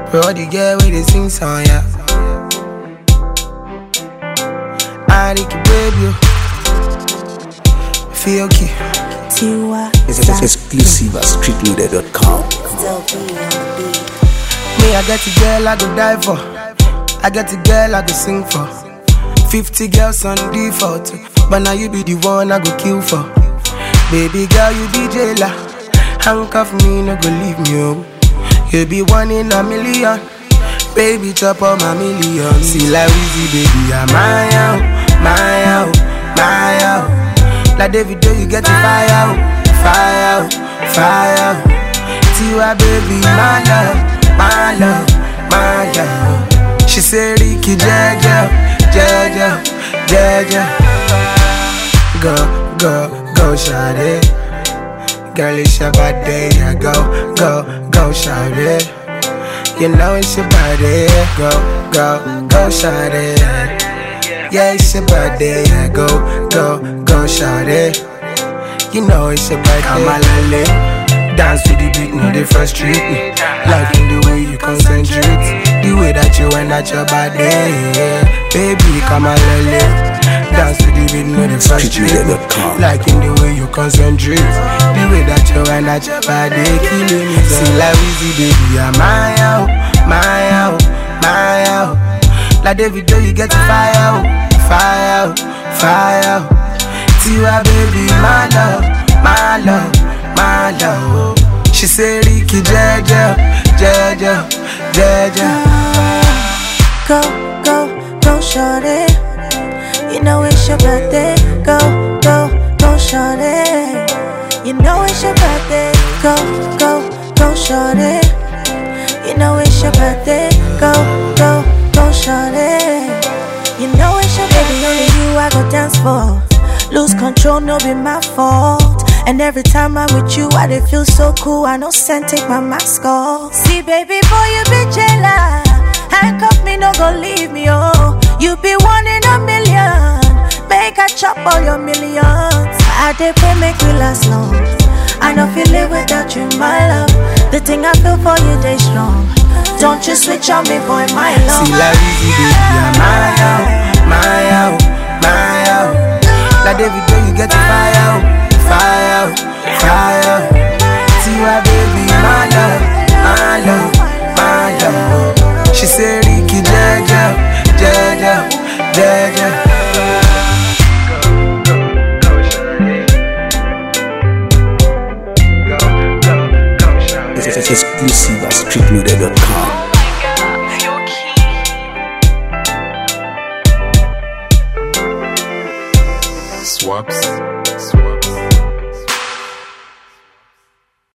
Bro, the girl with the sing song, yeah. I think you baby, feel key. It's exclusive at streetloader.com. Me, I get a girl I go die for. I get a girl I go sing for. 50 girls on default, but now you be the one I go kill for. Baby girl, you be jailer. Handcuff me, no go leave me, oh. You be one in a million. Baby, chop on my million. See like Weezy, baby, I'm my out, my out, my out. Like David, you get the fire out, fire out, fire out. Tiwa, baby, my love, my love, my love. She say Ricky, Jaja, Jaja, Jaja. Go, go, go, shawty. Girl, it's your body, yeah. Go, go, go, shawty. You know it's your body, go, go, go, shawty. Yeah, it's your body, yeah. Go, go, go, shawty. You know it's your body. Come on, lale. Dance to the beat, no, they frustrate me. Liking the way you concentrate, the way that you went at your body, yeah. Baby, come on, lale. Dance to the beat, no, they frustrate me. Liking the way you concentrate, the way that you went at your body, killing me. See like Weezy, baby, I'm my out, my out, my out. Like David, you get the fire out, fire out, fire out. Tiwa, baby, my love, my love, my love. She say Ricky, Jaja, Jaja, Jaja. Go, go, go, shorty. You know it's your birthday. Go, go, go, shorty. You know it's your birthday. Go, go, go, shorty. You know it's your birthday. Go, go, go, shorty. You know it's your baby, only you I go dance for. Lose control, no be my fault. And every time I'm with you, I dey feel so cool. I know send take my mask off. See, baby boy, you be jailer. Handcuff me, no go leave me, oh. You be one in a million. Make I chop all your millions. I dey pray make we last long. I know feel live without you, my love. The thing I feel for you, they strong. Don't you switch on me, boy, my love. See like Weezy, baby, I'm my out, my out, my out. Like David, you get the fire out, fire out, fire out. Tiwa, baby, my love, my love, my love. She say Ricky, Jaja, Jaja, Jaja. It's exclusive at streetloader.com. Swaps.